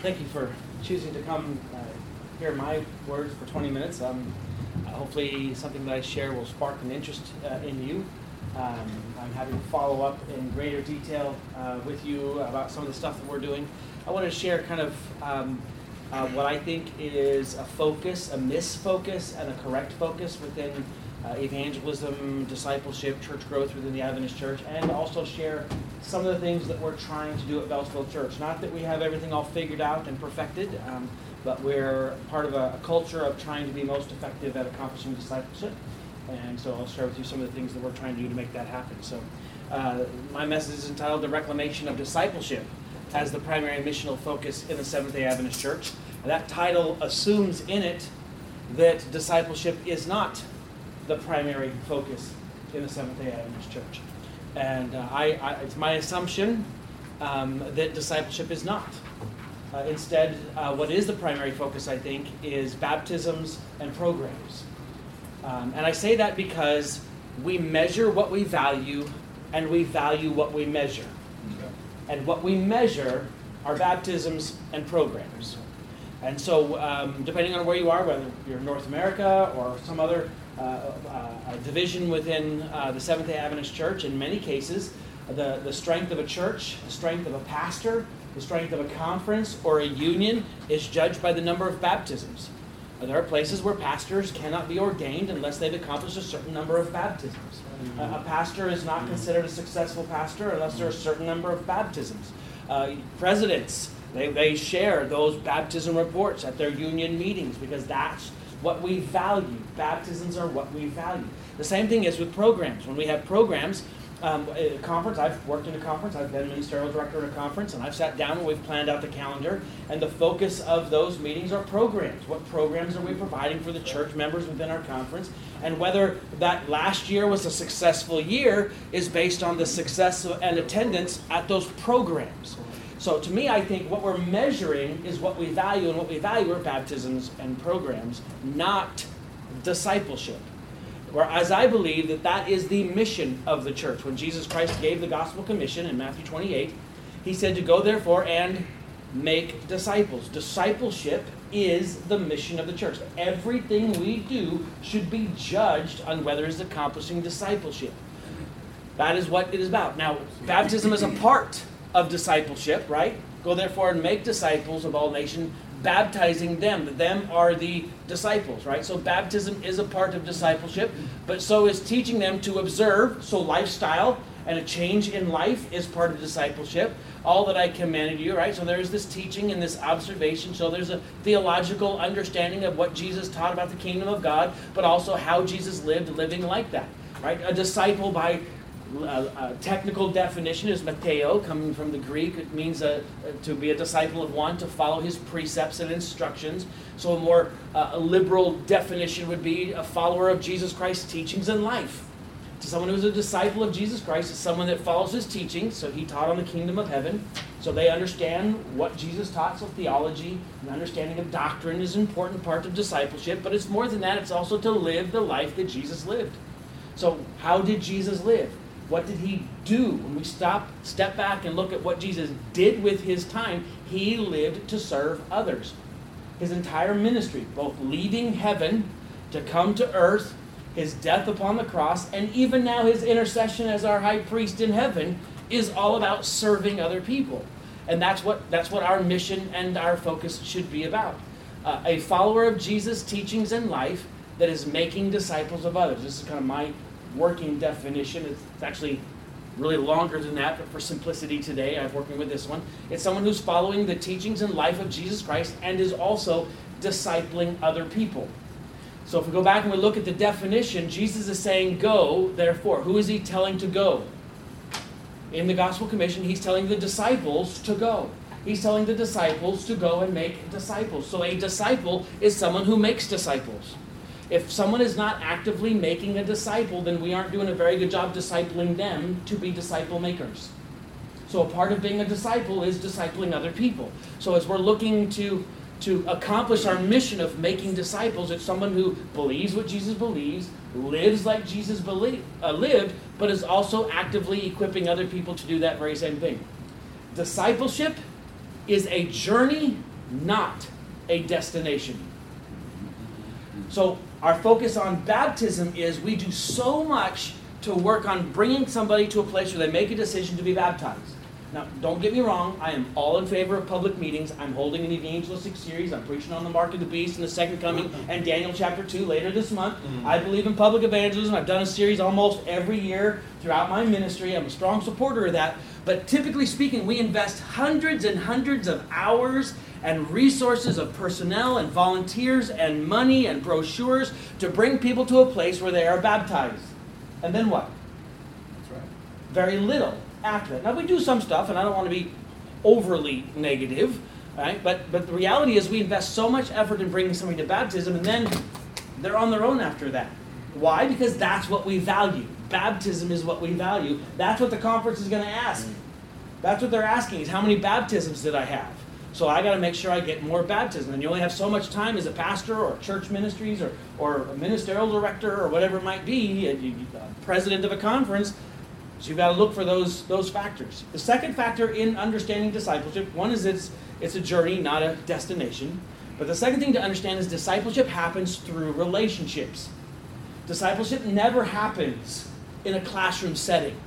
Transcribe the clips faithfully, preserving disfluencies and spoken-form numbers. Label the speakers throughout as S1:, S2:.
S1: thank you for choosing to come uh, hear my words for twenty minutes. Um, uh, hopefully something that I share will spark an interest uh, in you. Um, I'm happy to follow up in greater detail uh, with you about some of the stuff that we're doing. I want to share kind of um, uh, what I think is a focus, a misfocus, and a correct focus within uh, evangelism, discipleship, church growth within the Adventist Church, and also share some of the things that we're trying to do at Bellsville Church. Not that we have everything all figured out and perfected, um, but we're part of a, a culture of trying to be most effective at accomplishing discipleship. And so I'll share with you some of the things that we're trying to do to make that happen. So uh, my message is entitled The Reclamation of Discipleship as the primary missional focus in the Seventh-day Adventist Church. And that title assumes in it that discipleship is not the primary focus in the Seventh-day Adventist Church. And uh, I, I, it's my assumption um, that discipleship is not. Uh, instead, uh, what is the primary focus, I think, is baptisms and programs. Um, and I say that because we measure what we value, and we value what we measure. Okay. And what we measure are baptisms and programs. And so, um, depending on where you are, whether you're in North America or some other uh, uh, division within uh, the Seventh-day Adventist Church, in many cases, the, the strength of a church, the strength of a pastor, the strength of a conference or a union is judged by the number of baptisms. There are places where pastors cannot be ordained unless they've accomplished a certain number of baptisms. Mm-hmm. Uh, a pastor is not considered a successful pastor unless there are a certain number of baptisms. Uh, presidents, they, they share those baptism reports at their union meetings because that's what we value. Baptisms are what we value. The same thing is with programs. When we have programs, Um, a conference, I've worked in a conference, I've been ministerial director in a conference, and I've sat down and we've planned out the calendar, and the focus of those meetings are programs. What programs are we providing for the church members within our conference? And whether that last year was a successful year is based on the success and attendance at those programs. So to me, I think what we're measuring is what we value, and what we value are baptisms and programs, not discipleship. Whereas I believe that that is the mission of the church. When Jesus Christ gave the gospel commission in Matthew twenty-eight, he said to go therefore and make disciples. Discipleship is the mission of the church. Everything we do should be judged on whether it's accomplishing discipleship. That is what it is about. Now, baptism is a part of discipleship, right? Go therefore and make disciples of all nations, baptizing them. Them are the disciples, right? So baptism is a part of discipleship, but so is teaching them to observe. So lifestyle and a change in life is part of discipleship. All that I commanded you, right? So there's this teaching and this observation. So there's a theological understanding of what Jesus taught about the kingdom of God, but also how Jesus lived, living like that, right? A disciple by A, a technical definition is Matteo, coming from the Greek. It means a, to be a disciple of one, to follow his precepts and instructions. So a more uh, a liberal definition would be a follower of Jesus Christ's teachings and life. To someone who's a disciple of Jesus Christ is someone that follows his teachings. So he taught on the kingdom of heaven. So they understand what Jesus taught. So theology and understanding of doctrine is an important part of discipleship. But it's more than that. It's also to live the life that Jesus lived. So how did Jesus live? What did he do? When we stop, step back and look at what Jesus did with his time, he lived to serve others. His entire ministry, both leaving heaven to come to earth, his death upon the cross, and even now his intercession as our high priest in heaven, is all about serving other people. And that's what that's what our mission and our focus should be about. Uh, a follower of Jesus' teachings and life that is making disciples of others. This is kind of my working definition. It's actually really longer than that, but for simplicity today, I'm working with this one. It's someone who's following the teachings and life of Jesus Christ and is also discipling other people. So if we go back and we look at the definition, Jesus is saying, go, therefore. Who is he telling to go? In the Gospel Commission, he's telling the disciples to go. He's telling the disciples to go and make disciples. So a disciple is someone who makes disciples. If someone is not actively making a disciple, then we aren't doing a very good job discipling them to be disciple makers. So a part of being a disciple is discipling other people. So as we're looking to, to accomplish our mission of making disciples, it's someone who believes what Jesus believes, lives like Jesus believe, uh, lived, but is also actively equipping other people to do that very same thing. Discipleship is a journey not a destination. So our focus on baptism is we do so much to work on bringing somebody to a place where they make a decision to be baptized. Now, don't get me wrong, I am all in favor of public meetings. I'm holding an evangelistic series. I'm preaching on the mark of the beast and the second coming and Daniel chapter two later this month. Mm-hmm. I believe in public evangelism. I've done a series almost every year throughout my ministry. I'm a strong supporter of that. But typically speaking, we invest hundreds and hundreds of hours and resources of personnel and volunteers and money and brochures to bring people to a place where they are baptized. And then what?
S2: That's right.
S1: Very little after that. Now, we do some stuff, and I don't want to be overly negative, right? But but the reality is we invest so much effort in bringing somebody to baptism, and then they're on their own after that. Why? Because that's what we value. Baptism is what we value. That's what the conference is going to ask. That's what they're asking, is how many baptisms did I have? So I got to make sure I get more baptism. And you only have so much time as a pastor or church ministries or, or a ministerial director or whatever it might be, a, a president of a conference. So you've got to look for those, those factors. The second factor in understanding discipleship, one is it's, it's a journey, not a destination. But the second thing to understand is discipleship happens through relationships. Discipleship never happens in a classroom setting.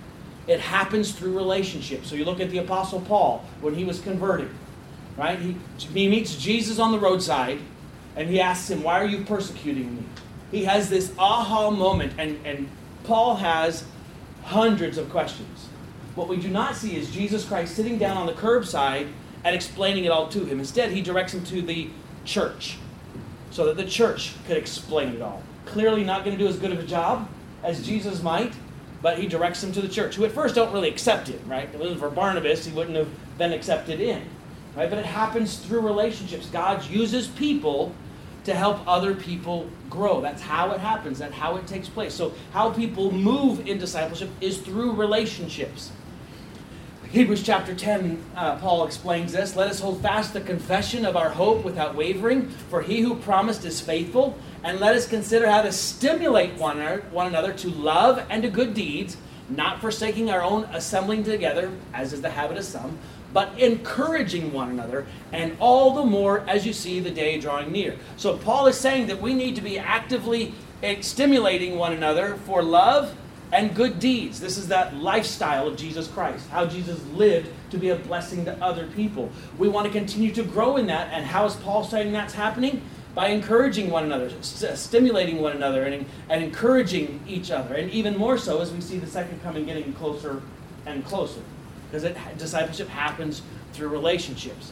S1: It happens through relationships. So you look at the Apostle Paul when he was converted. Right? He, he meets Jesus on the roadside, and he asks him, why are you persecuting me? He has this aha moment, and, and Paul has hundreds of questions. What we do not see is Jesus Christ sitting down on the curbside and explaining it all to him. Instead, he directs him to the church so that the church could explain it all. Clearly not going to do as good of a job as Jesus might, but he directs him to the church, who at first don't really accept him, right? If it wasn't for Barnabas, he wouldn't have been accepted in. Right? But it happens through relationships. God uses people to help other people grow. That's how it happens. That's how it takes place. So how people move in discipleship is through relationships. Hebrews chapter ten, uh, Paul explains this. Let us hold fast the confession of our hope without wavering, for he who promised is faithful. And let us consider how to stimulate one another, one another to love and to good deeds, not forsaking our own assembling together, as is the habit of some, but encouraging one another, and all the more as you see the day drawing near. So Paul is saying that we need to be actively stimulating one another for love and good deeds. This is that lifestyle of Jesus Christ, how Jesus lived to be a blessing to other people. We want to continue to grow in that, and how is Paul saying that's happening? By encouraging one another, st- stimulating one another, and, and encouraging each other. And even more so as we see the second coming getting closer and closer. Because it, discipleship happens through relationships.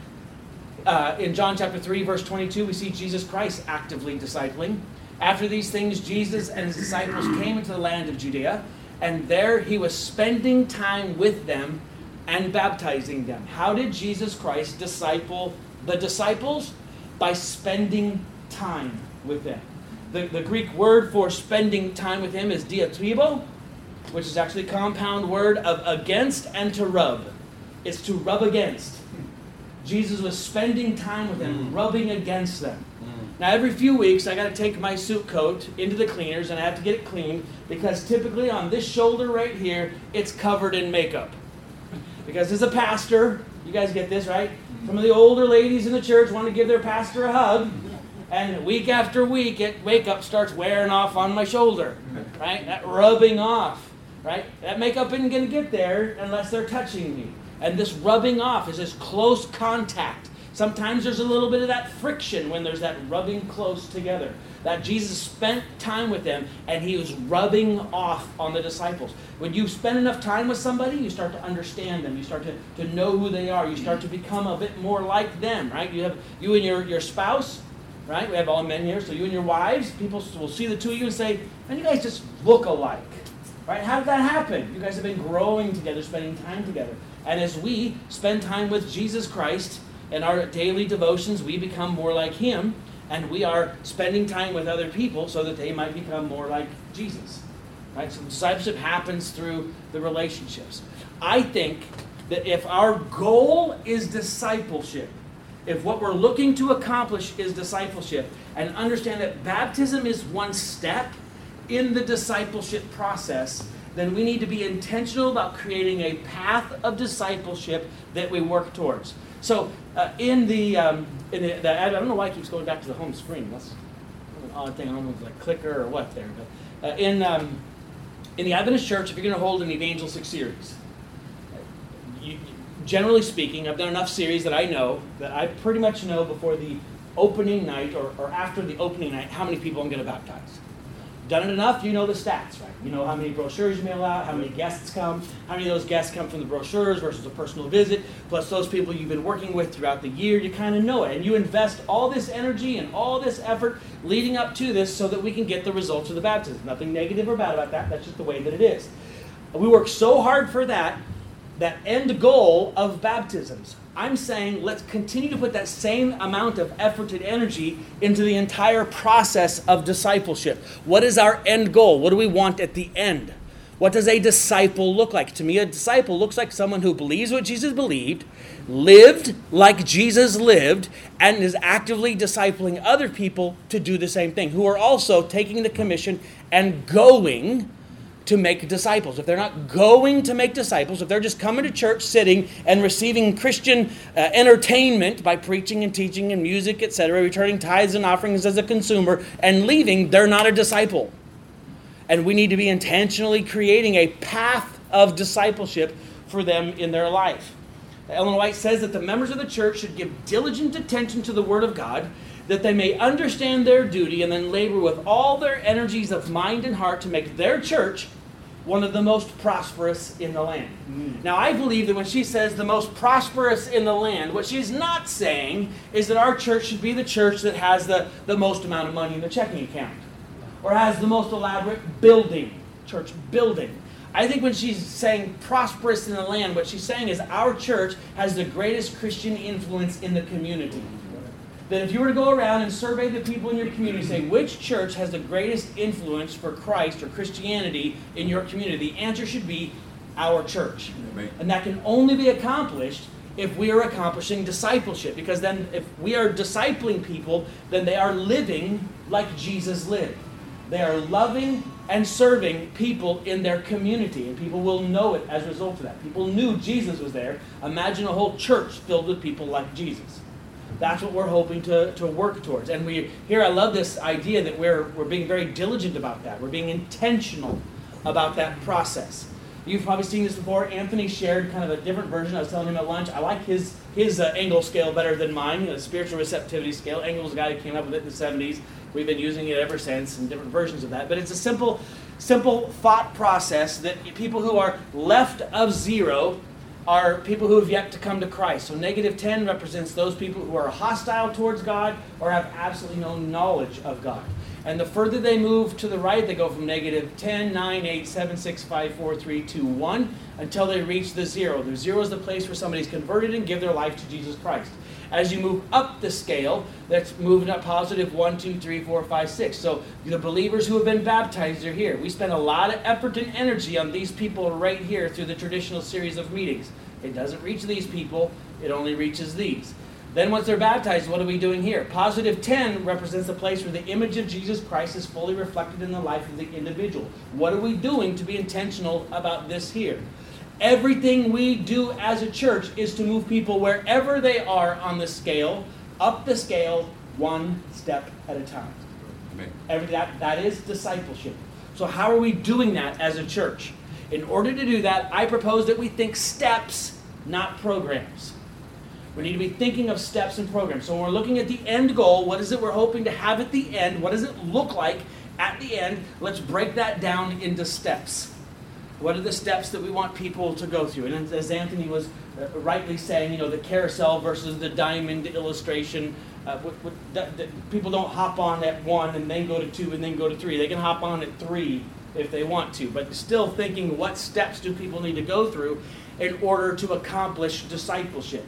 S1: Uh, in John chapter three, verse twenty-two, we see Jesus Christ actively discipling. After these things, Jesus and his disciples came into the land of Judea, and there he was spending time with them and baptizing them. How did Jesus Christ disciple the disciples? By spending time with them. The, the Greek word for spending time with him is diatribo, which is actually a compound word of against and to rub. It's to rub against. Jesus was spending time with them, mm. rubbing against them. Mm. Now, every few weeks, I got to take my suit coat into the cleaners, and I have to get it cleaned, because typically on this shoulder right here, it's covered in makeup. Because as a pastor, you guys get this, right? Some of the older ladies in the church want to give their pastor a hug, and week after week, it, makeup starts wearing off on my shoulder, right? That rubbing off. Right? That makeup isn't going to get there unless they're touching me. And this rubbing off is this close contact. Sometimes there's a little bit of that friction when there's that rubbing close together. That Jesus spent time with them, and he was rubbing off on the disciples. When you spend enough time with somebody, you start to understand them. You start to, to know who they are. You start to become a bit more like them, right? You have you and your, your spouse, right? We have all men here, so you and your wives, people will see the two of you and say, man, you guys just look alike. Right? How did that happen? You guys have been growing together, spending time together. And as we spend time with Jesus Christ in our daily devotions, we become more like him, and we are spending time with other people so that they might become more like Jesus. Right? So discipleship happens through the relationships. I think that if our goal is discipleship, if what we're looking to accomplish is discipleship, and understand that baptism is one step in the discipleship process, then we need to be intentional about creating a path of discipleship that we work towards. So uh, in the, um, in the, the ad, I don't know why it keeps going back to the home screen. That's an odd thing. I don't know if it's like clicker or what there. But uh, in, um, in the Adventist Church, if you're going to hold an evangelistic series, you, generally speaking, I've done enough series that I know, that I pretty much know before the opening night or, or after the opening night how many people I'm going to baptize. Done it enough, you know the stats, right? You know how many brochures you mail out, how many guests come, how many of those guests come from the brochures versus a personal visit, plus those people you've been working with throughout the year. You kind of know it. And you invest all this energy and all this effort leading up to this so that we can get the results of the baptism. Nothing negative or bad about that. That's just the way that it is. We work so hard for that, that end goal of baptisms. I'm saying let's continue to put that same amount of effort and energy into the entire process of discipleship. What is our end goal? What do we want at the end? What does a disciple look like? To me, a disciple looks like someone who believes what Jesus believed, lived like Jesus lived, and is actively discipling other people to do the same thing, who are also taking the commission and going to make disciples. If they're not going to make disciples, if they're just coming to church, sitting, and receiving Christian uh, entertainment by preaching and teaching and music, et cetera, returning tithes and offerings as a consumer, and leaving, they're not a disciple. And we need to be intentionally creating a path of discipleship for them in their life. Ellen White says that the members of the church should give diligent attention to the Word of God, that they may understand their duty and then labor with all their energies of mind and heart to make their church one of the most prosperous in the land. Mm. Now, I believe that when she says the most prosperous in the land, what she's not saying is that our church should be the church that has the, the most amount of money in the checking account or has the most elaborate building, church building. I think when she's saying prosperous in the land, what she's saying is our church has the greatest Christian influence in the community. That if you were to go around and survey the people in your community, say, which church has the greatest influence for Christ or Christianity in your community, the answer should be our church. Amen. And that can only be accomplished if we are accomplishing discipleship. Because then if we are discipling people, then they are living like Jesus lived. They are loving and serving people in their community. And people will know it as a result of that. People knew Jesus was there. Imagine a whole church filled with people like Jesus. That's what we're hoping to, to work towards. And we here I love this idea that we're we're being very diligent about that. We're being intentional about that process. You've probably seen this before. Anthony shared kind of a different version. I was telling him at lunch, I like his his uh, Engel scale better than mine, the spiritual receptivity scale. Engel's the guy who came up with it in the seventies. We've been using it ever since, and different versions of that. But it's a simple, simple thought process that people who are left of zero are people who have yet to come to Christ. So negative ten represents those people who are hostile towards God or have absolutely no knowledge of God. And the further they move to the right, they go from negative ten, nine, eight, seven, six, five, four, three, two, one, until they reach the zero. The zero is the place where somebody's converted and give their life to Jesus Christ. As you move up the scale, that's moving up positive one, two, three, four, five, six. So the believers who have been baptized are here. We spend a lot of effort and energy on these people right here through the traditional series of meetings. It doesn't reach these people, it only reaches these. Then once they're baptized, what are we doing here? Positive ten represents the place where the image of Jesus Christ is fully reflected in the life of the individual. What are we doing to be intentional about this here? Everything we do as a church is to move people wherever they are on the scale, up the scale, one step at a time. Amen. Every, that, that is discipleship. So how are we doing that as a church? In order to do that, I propose that we think steps, not programs. We need to be thinking of steps and programs. So when we're looking at the end goal, what is it we're hoping to have at the end? What does it look like at the end? Let's break that down into steps. What are the steps that we want people to go through? And as Anthony was rightly saying, you know, the carousel versus the diamond illustration. Uh, what, what, that, that people don't hop on at one and then go to two and then go to three. They can hop on at three if they want to, but still thinking what steps do people need to go through in order to accomplish discipleship.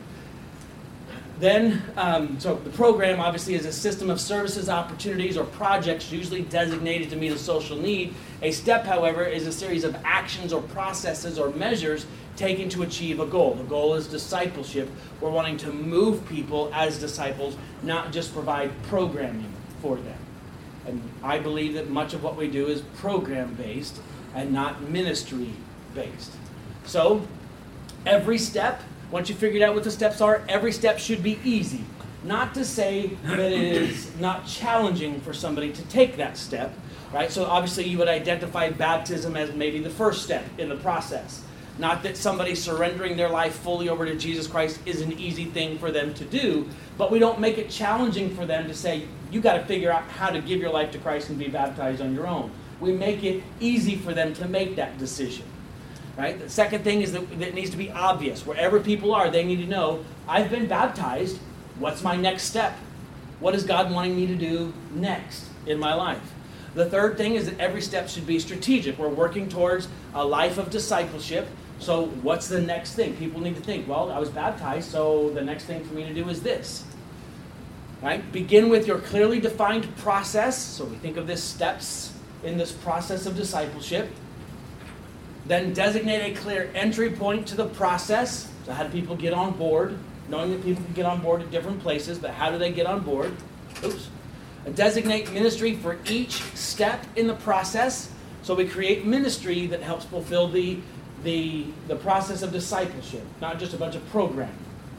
S1: Then, um, so the program obviously is a system of services, opportunities, or projects usually designated to meet a social need. A step, however, is a series of actions or processes or measures taken to achieve a goal. The goal is discipleship. We're wanting to move people as disciples, not just provide programming for them. And I believe that much of what we do is program-based and not ministry-based. So, every step Once you figured out what the steps are, every step should be easy. Not to say that it is not challenging for somebody to take that step, right? So obviously you would identify baptism as maybe the first step in the process. Not that somebody surrendering their life fully over to Jesus Christ is an easy thing for them to do, but we don't make it challenging for them to say, you got to figure out how to give your life to Christ and be baptized on your own. We make it easy for them to make that decision. Right? The second thing is that, that it needs to be obvious. Wherever people are, they need to know, I've been baptized. What's my next step? What is God wanting me to do next in my life? The third thing is that every step should be strategic. We're working towards a life of discipleship. So what's the next thing? People need to think, well, I was baptized, so the next thing for me to do is this. Right? Begin with your clearly defined process. So we think of this steps in this process of discipleship. Then designate a clear entry point to the process. So how do people get on board? Knowing that people can get on board at different places, but how do they get on board? Oops. And designate ministry for each step in the process. So we create ministry that helps fulfill the, the, the process of discipleship, not just a bunch of programming.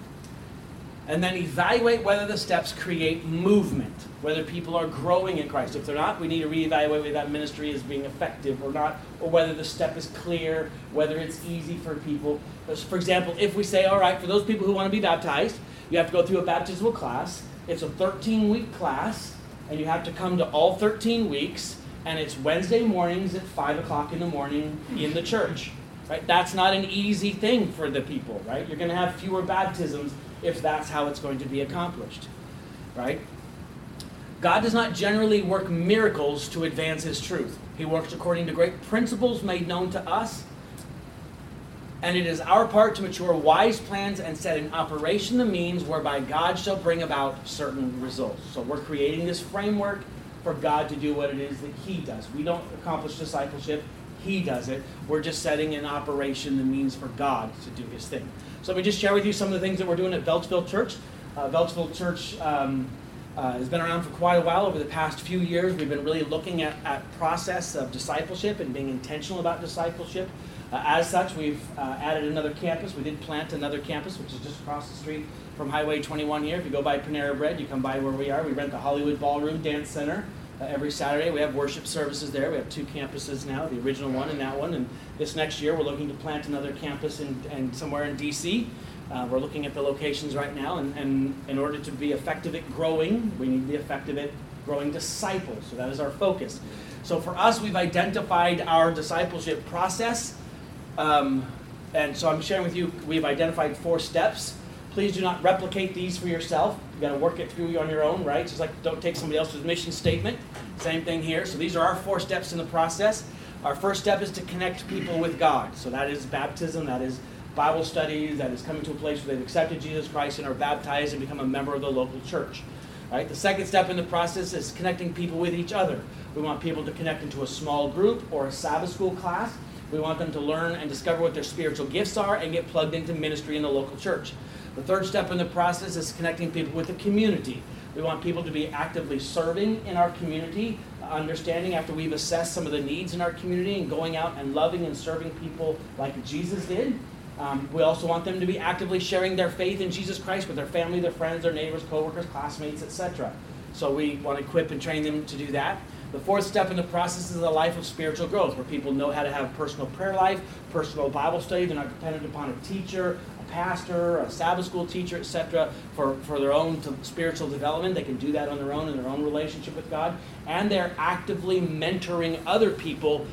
S1: And then evaluate whether the steps create movement, whether people are growing in Christ. If they're not, we need to reevaluate whether that ministry is being effective or not, or whether the step is clear, whether it's easy for people. For example, if we say, all right, for those people who want to be baptized, you have to go through a baptismal class. It's a thirteen-week class, and you have to come to all thirteen weeks, and it's Wednesday mornings at five o'clock in the morning in the church. Right? That's not an easy thing for the people, right? You're going to have fewer baptisms if that's how it's going to be accomplished, right? God does not generally work miracles to advance his truth. He works according to great principles made known to us, and it is our part to mature wise plans and set in operation the means whereby God shall bring about certain results. So we're creating this framework for God to do what it is that he does. We don't accomplish discipleship. He does it. We're just setting in operation the means for God to do his thing. So let me just share with you some of the things that we're doing at Beltsville Church. Uh, Beltsville Church um, uh, has been around for quite a while. Over the past few years, we've been really looking at at process of discipleship and being intentional about discipleship. Uh, as such, we've uh, added another campus. We did plant another campus, which is just across the street from Highway twenty-one here. If you go by Panera Bread, you come by where we are. We rent the Hollywood Ballroom Dance Center. Uh, every Saturday, we have worship services there. We have two campuses now, the original one and that one. And this next year, we're looking to plant another campus in, in somewhere in D C Uh, we're looking at the locations right now, and, and in order to be effective at growing, we need to be effective at growing disciples. So that is our focus. So for us, we've identified our discipleship process. Um, and so I'm sharing with you, we've identified four steps. Please do not replicate these for yourself. You've got to work it through on your own, right? Just like don't take somebody else's mission statement. Same thing here. So these are our four steps in the process. Our first step is to connect people with God. So that is baptism, that is Bible studies, that is coming to a place where they've accepted Jesus Christ and are baptized and become a member of the local church. Right? The second step in the process is connecting people with each other. We want people to connect into a small group or a Sabbath school class. We want them to learn and discover what their spiritual gifts are and get plugged into ministry in the local church. The third step in the process is connecting people with the community. We want people to be actively serving in our community, understanding after we've assessed some of the needs in our community and going out and loving and serving people like Jesus did. Um, we also want them to be actively sharing their faith in Jesus Christ with their family, their friends, their neighbors, coworkers, classmates, et cetera. So we want to equip and train them to do that. The fourth step in the process is a life of spiritual growth, where people know how to have personal prayer life, personal Bible study. They're not dependent upon a teacher, a pastor, a Sabbath school teacher, et cetera, for, for their own to spiritual development. They can do that on their own in their own relationship with God. And they're actively mentoring other people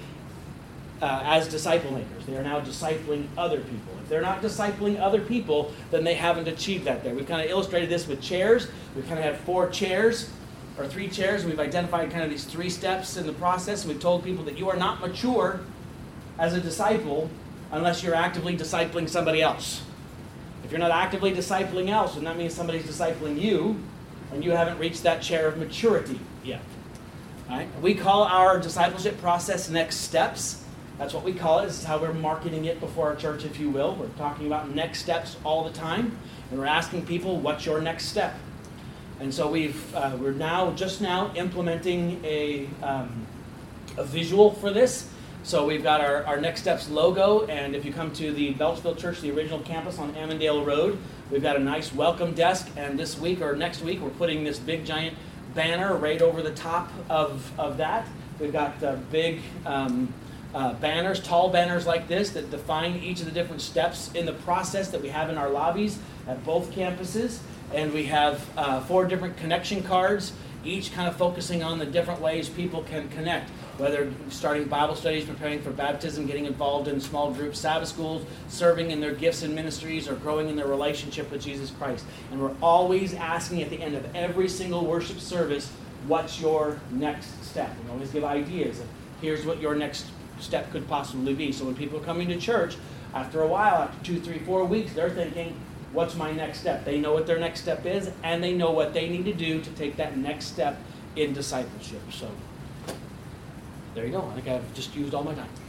S1: uh, as disciple makers. They are now discipling other people. If they're not discipling other people, then they haven't achieved that there. We've kind of illustrated this with chairs. We've kind of had four chairs. Or three chairs. We've identified kind of these three steps in the process. We've told people that you are not mature as a disciple unless you're actively discipling somebody else. If you're not actively discipling else, then that means somebody's discipling you, and you haven't reached that chair of maturity yet. All right? We call our discipleship process next steps. That's what we call it. This is how we're marketing it before our church, if you will. We're talking about next steps all the time, and we're asking people, what's your next step? And so we've, uh, we're now, just now, implementing a, um, a visual for this. So we've got our, our Next Steps logo, and if you come to the Belchville Church, the original campus on Ammondale Road, we've got a nice welcome desk, and this week or next week we're putting this big giant banner right over the top of, of that. We've got uh, big um, uh, banners, tall banners like this that define each of the different steps in the process that we have in our lobbies at both campuses. And we have uh, four different connection cards, each kind of focusing on the different ways people can connect, whether starting Bible studies, preparing for baptism, getting involved in small groups, Sabbath schools, serving in their gifts and ministries, or growing in their relationship with Jesus Christ. And we're always asking at the end of every single worship service, what's your next step? We always give ideas of here's what your next step could possibly be. So when people are coming to church, after a while, after two, three, four weeks, they're thinking, what's my next step? They know what their next step is, and they know what they need to do to take that next step in discipleship. So there you go. I think I've just used all my time.